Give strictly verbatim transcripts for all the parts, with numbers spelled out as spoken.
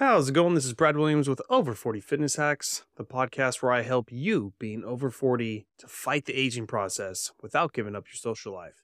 How's it going? This is Brad Williams with Over forty Fitness Hacks, the podcast where I help you being over forty to fight the aging process without giving up your social life.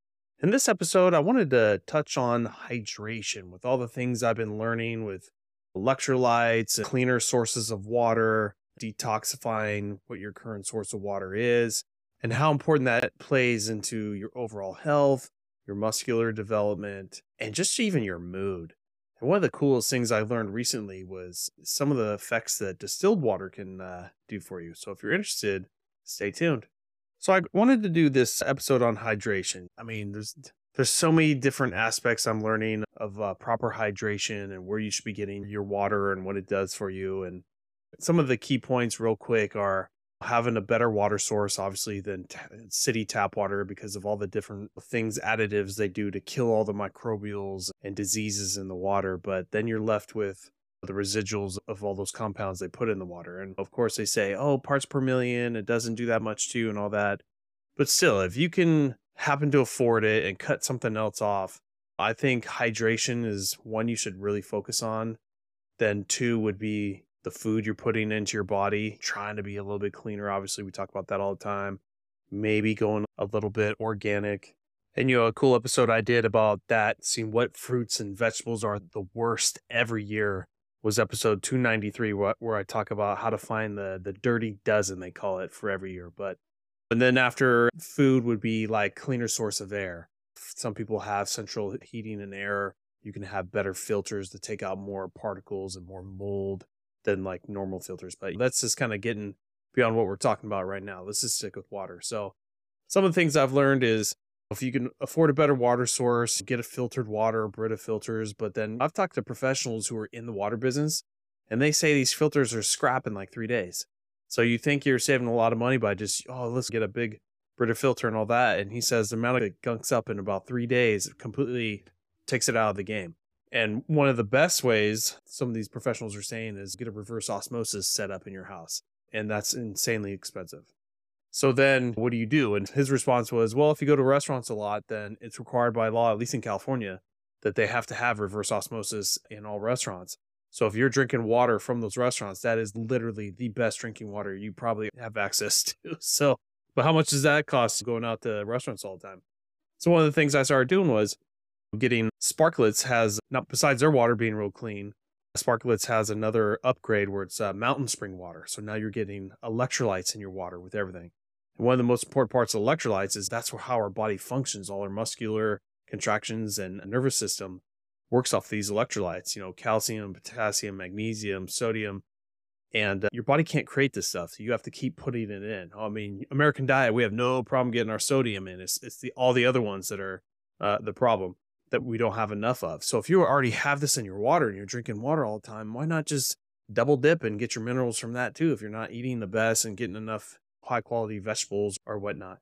In this episode, I wanted to touch on hydration with all the things I've been learning with electrolytes, cleaner sources of water, detoxifying what your current source of water is, and how important that plays into your overall health, your muscular development, and just even your mood. And one of the coolest things I learned recently was some of the effects that distilled water can uh, do for you. So if you're interested, stay tuned. So I wanted to do this episode on hydration. I mean, there's there's so many different aspects I'm learning of uh, proper hydration and where you should be getting your water and what it does for you. And some of the key points real quick are having a better water source, obviously, than t- city tap water because of all the different things, additives they do to kill all the microbials and diseases in the water. But then you're left with the residuals of all those compounds they put in the water. And of course, they say, oh, parts per million, it doesn't do that much to you and all that. But still, if you can happen to afford it and cut something else off, I think hydration is one you should really focus on. Then two would be the food you're putting into your body, trying to be a little bit cleaner. Obviously, we talk about that all the time. Maybe going a little bit organic. And, you know, a cool episode I did about that, seeing what fruits and vegetables are the worst every year, was episode two ninety-three, where, where I talk about how to find the, the dirty dozen, they call it, for every year. But, and then after food would be like cleaner source of air. Some people have central heating and air. You can have better filters to take out more particles and more mold than like normal filters. But that's just kind of getting beyond what we're talking about right now. Let's just stick with water. So some of the things I've learned is if you can afford a better water source, get a filtered water, Brita filters. But then I've talked to professionals who are in the water business, and they say these filters are scrap in like three days. So you think you're saving a lot of money by just, oh, let's get a big Brita filter and all that. And he says the amount of it gunks up in about three days, it completely takes it out of the game. And one of the best ways some of these professionals are saying is get a reverse osmosis set up in your house. And that's insanely expensive. So then what do you do? And his response was, well, if you go to restaurants a lot, then it's required by law, at least in California, that they have to have reverse osmosis in all restaurants. So if you're drinking water from those restaurants, that is literally the best drinking water you probably have access to. So, but how much does that cost going out to restaurants all the time? So one of the things I started doing was getting Sparklets has, not besides their water being real clean, Sparklets has another upgrade where it's uh, mountain spring water. So now you're getting electrolytes in your water with everything. And one of the most important parts of electrolytes is that's how our body functions. All our muscular contractions and nervous system works off these electrolytes, you know, calcium, potassium, magnesium, sodium. And uh, your body can't create this stuff. So you have to keep putting it in. I mean, American diet, we have no problem getting our sodium in. It's, it's the all the other ones that are uh, the problem that we don't have enough of. So if you already have this in your water and you're drinking water all the time, why not just double dip and get your minerals from that too if you're not eating the best and getting enough high quality vegetables or whatnot.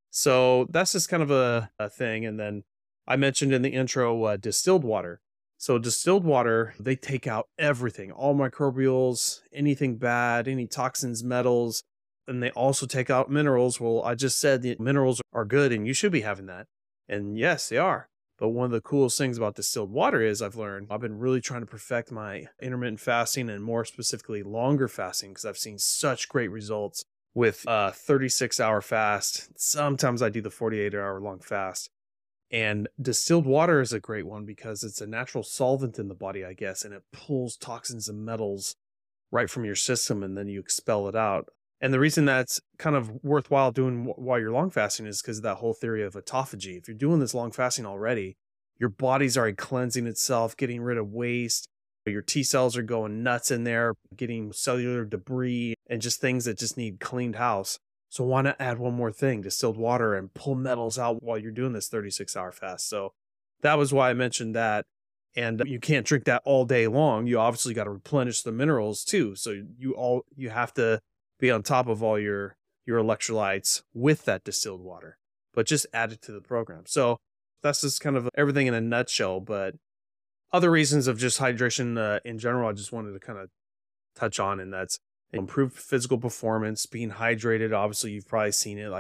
So that's just kind of a, a thing. And then I mentioned in the intro uh, distilled water. So distilled water, they take out everything, all microbials, anything bad, any toxins, metals, and they also take out minerals. Well, I just said the minerals are good and you should be having that. And yes, they are. But one of the coolest things about distilled water is I've learned, I've been really trying to perfect my intermittent fasting and more specifically longer fasting because I've seen such great results with a thirty-six hour fast. Sometimes I do the forty-eight hour long fast. And distilled water is a great one because it's a natural solvent in the body, I guess, and it pulls toxins and metals right from your system and then you expel it out. And the reason that's kind of worthwhile doing while you're long fasting is because of that whole theory of autophagy. If you're doing this long fasting already, your body's already cleansing itself, getting rid of waste. Your T cells are going nuts in there, getting cellular debris and just things that just need cleaned house. So why not add one more thing, distilled water, and pull metals out while you're doing this thirty-six hour fast? So that was why I mentioned that. And you can't drink that all day long. You obviously got to replenish the minerals too. So you all you have to be on top of all your, your electrolytes with that distilled water, but just add it to the program. So that's just kind of everything in a nutshell. But other reasons of just hydration uh, in general, I just wanted to kind of touch on, and that's improved physical performance, being hydrated. Obviously, you've probably seen it. Like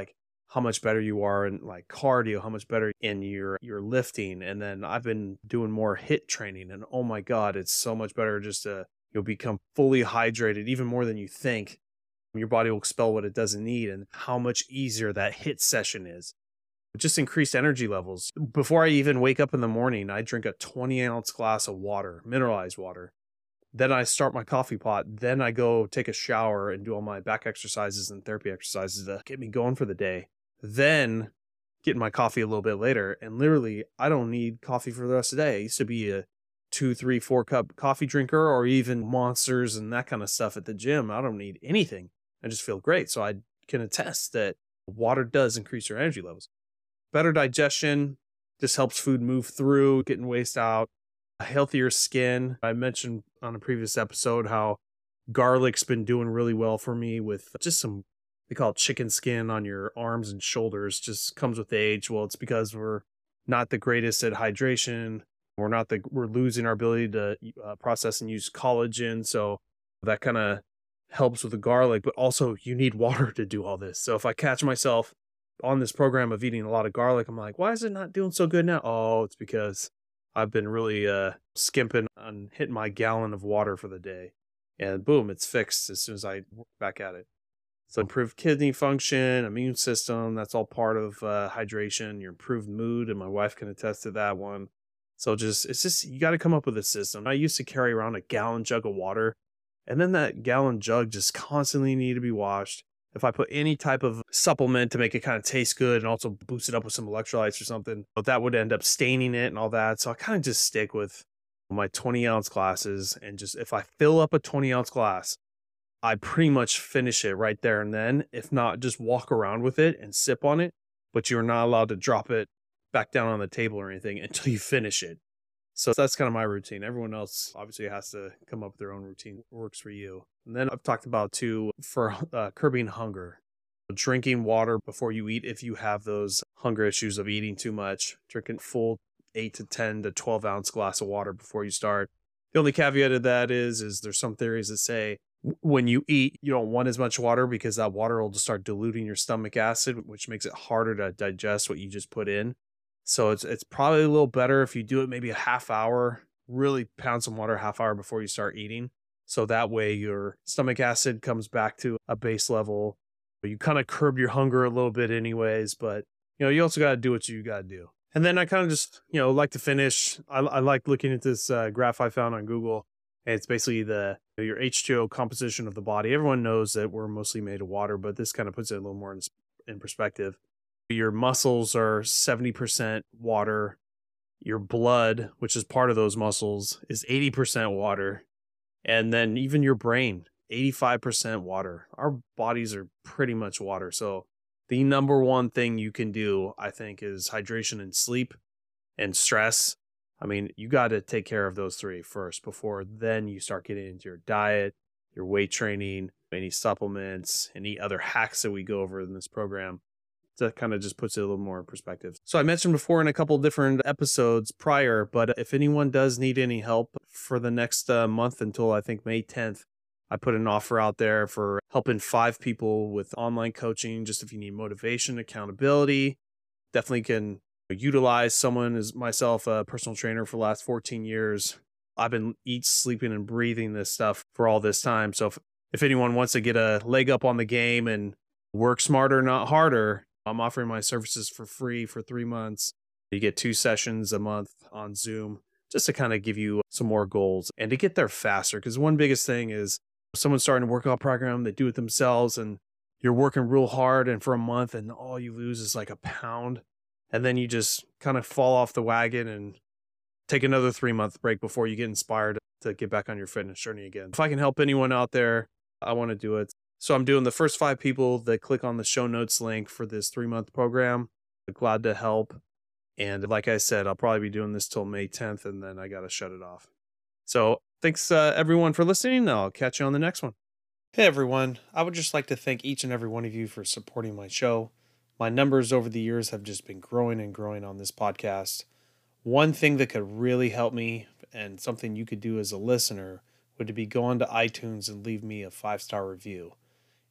how much better you are in like cardio, how much better in your your lifting. And then I've been doing more HIIT training, and oh my God, it's so much better just to you'll become fully hydrated, even more than you think. Your body will expel what it doesn't need, and how much easier that HIIT session is. Just increased energy levels. Before I even wake up in the morning, I drink a twenty ounce glass of water, mineralized water. Then I start my coffee pot. Then I go take a shower and do all my back exercises and therapy exercises to get me going for the day. Then get my coffee a little bit later. And literally, I don't need coffee for the rest of the day. I used to be a two, three, four cup coffee drinker, or even monsters and that kind of stuff at the gym. I don't need anything. I just feel great. So I can attest that water does increase your energy levels. Better digestion, just helps food move through, getting waste out. A healthier skin. I mentioned on a previous episode how garlic's been doing really well for me with just some, they call it chicken skin on your arms and shoulders. Just comes with age. Well, it's because we're not the greatest at hydration. We're not the, we're losing our ability to uh, process and use collagen. So that kind of helps with the garlic, but also you need water to do all this. So if I catch myself on this program of eating a lot of garlic, I'm like, why is it not doing so good now? Oh, it's because I've been really uh, skimping on hitting my gallon of water for the day. And boom, it's fixed as soon as I work back at it. So improved kidney function, immune system, that's all part of uh, hydration, your improved mood, and my wife can attest to that one. So just, it's just, you got to come up with a system. I used to carry around a gallon jug of water, and then that gallon jug just constantly needed to be washed. If I put any type of supplement to make it kind of taste good and also boost it up with some electrolytes or something, that would end up staining it and all that. So I kind of just stick with my twenty ounce glasses, and just if I fill up a twenty ounce glass, I pretty much finish it right there and then. If not, just walk around with it and sip on it, but you're not allowed to drop it back down on the table or anything until you finish it. So that's kind of my routine. Everyone else obviously has to come up with their own routine. What works for you. And then I've talked about too, for uh, curbing hunger, drinking water before you eat. If you have those hunger issues of eating too much, drinking full eight to ten to twelve ounce glass of water before you start. The only caveat of that is, is there's some theories that say when you eat, you don't want as much water because that water will just start diluting your stomach acid, which makes it harder to digest what you just put in. So it's it's probably a little better if you do it maybe a half hour, really pound some water a half hour before you start eating. So that way your stomach acid comes back to a base level. You kind of curb your hunger a little bit anyways, but you know, you also got to do what you got to do. And then I kind of just, you know, like to finish. I, I like looking at this uh, graph I found on Google. And it's basically the your H two O composition of the body. Everyone knows that we're mostly made of water, but this kind of puts it a little more in, in perspective. Your muscles are seventy percent water. Your blood, which is part of those muscles, is eighty percent water. And then even your brain, eighty-five percent water. Our bodies are pretty much water. So the number one thing you can do, I think, is hydration and sleep and stress. I mean, you got to take care of those three first before then you start getting into your diet, your weight training, any supplements, any other hacks that we go over in this program. That kind of just puts it a little more in perspective. So I mentioned before in a couple different episodes prior, but if anyone does need any help for the next uh, month until I think May tenth, I put an offer out there for helping five people with online coaching. Just if you need motivation, accountability, definitely can utilize someone as myself, a personal trainer for the last fourteen years. I've been eating, sleeping, and breathing this stuff for all this time. So if, if anyone wants to get a leg up on the game and work smarter, not harder, I'm offering my services for free for three months. You get two sessions a month on Zoom just to kind of give you some more goals and to get there faster. Because one biggest thing is someone's starting a workout program, they do it themselves, and you're working real hard and for a month and all you lose is like a pound. And then you just kind of fall off the wagon and take another three month break before you get inspired to get back on your fitness journey again. If I can help anyone out there, I want to do it. So I'm doing the first five people that click on the show notes link for this three month program. I'm glad to help. And like I said, I'll probably be doing this till May tenth and then I got to shut it off. So thanks uh, everyone for listening. I'll catch you on the next one. Hey everyone. I would just like to thank each and every one of you for supporting my show. My numbers over the years have just been growing and growing on this podcast. One thing that could really help me and something you could do as a listener would be go on to iTunes and leave me a five star review.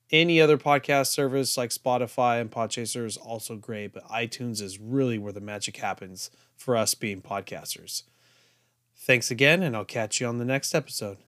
Any other podcast service like Spotify and Podchaser is also great, but iTunes is really where the magic happens for us being podcasters. Thanks again, and I'll catch you on the next episode.